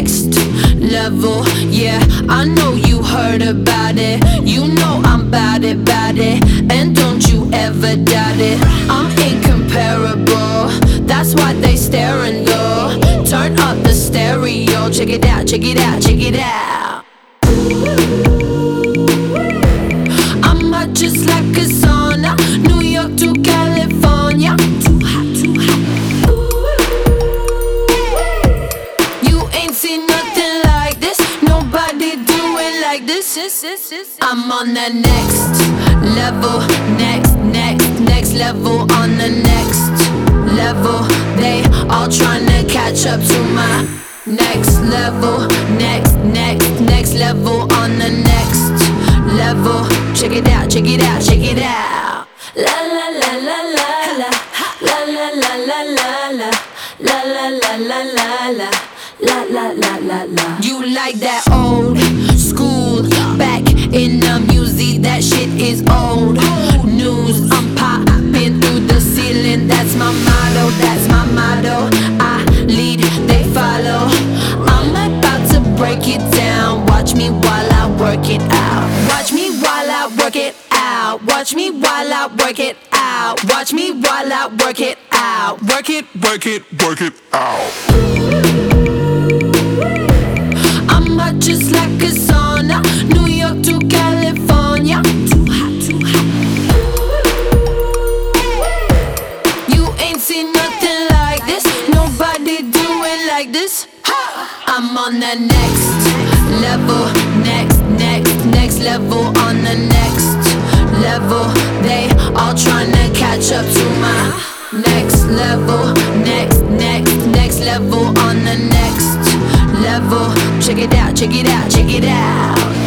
next level. Yeah, I know you heard about it. You know I'm bout it, and don't you ever doubt it. I'm incomparable, that's why they staring low. Turn up the stereo, check it out, check it out, check it out. I'm hot just like a sauna, New York to California. Too hot, too hot. You ain't seen nothing like this, nobody do it like this. I'm on the next level, next level, on the next level. They all tryna catch up to my next level, next level, on the next level. Check it out, check it out, check it out. La la la la la la, la la la la la la, la la la la la la, la la la la la. You like that old school, back in the music, that shit is old news. I'm popping through the ceiling, that's my motto, that's my motto. I lead, they follow. I'm about to break it down, watch me while I work it out. Watch me while I work it out. Watch me while I work it out. Watch me while I work it out. Work it, work it, work it out. I'm hot just like a sauna, New York to California. Too hot, too hot. You ain't seen nothing like this, nobody do it like this. I'm on the next level, next level, on the next level. They all tryna catch up to my next level, next level, on the next level. Check it out, check it out, check it out.